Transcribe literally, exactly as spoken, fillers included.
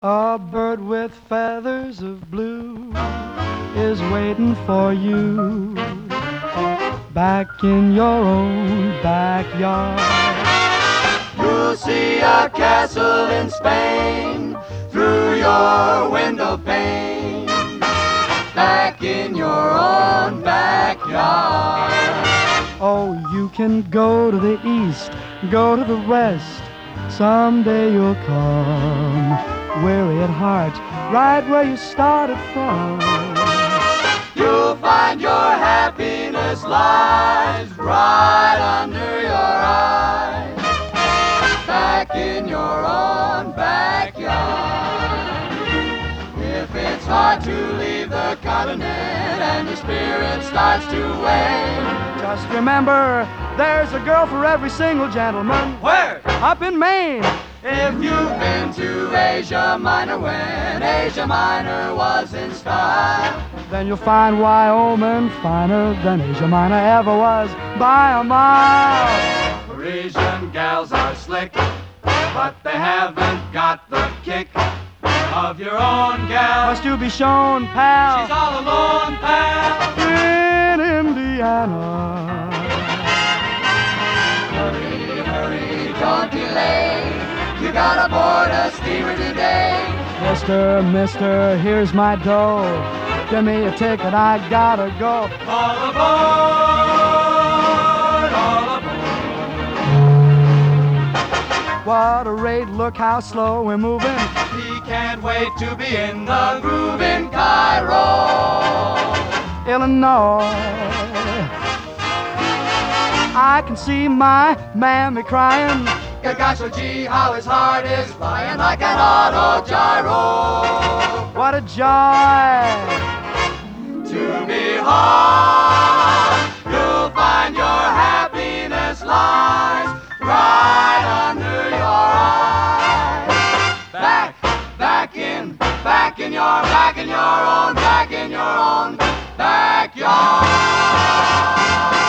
A bird with feathers of blue is waiting for you back in your own backyard. You'll see a castle in Spain through your window pane, back in your own backyard. Oh, you can go to the east, go to the west. Someday you'll come, weary at heart, right where you started from. You'll find your happiness lies right under your eyes, back in your own backyard. If it's hard to leave the continent and your spirit starts to wane, just remember, there's a girl for every single gentleman. Where? Up in Maine. If you've been to Asia Minor when Asia Minor was in style, then you'll find Wyoming finer than Asia Minor ever was by a mile. Parisian gals are slick, but they haven't got the kick of your own gal. Must you be shown, pal? She's all alone, pal. In Indiana. Hurry, hurry, don't delay. You gotta board a steamer today. Mister, mister, here's my dough. Give me a ticket, I gotta go. All aboard, all aboard. What a rate, look how slow we're moving. He can't wait to be in the groove in Cairo, Illinois. I can see my mammy crying. Gosh, oh gee, how his heart is flying like an auto gyro. What a joy To behold, you'll find your happiness lies right under your eyes. Back, back in, back in your, back in your own, back in your own backyard.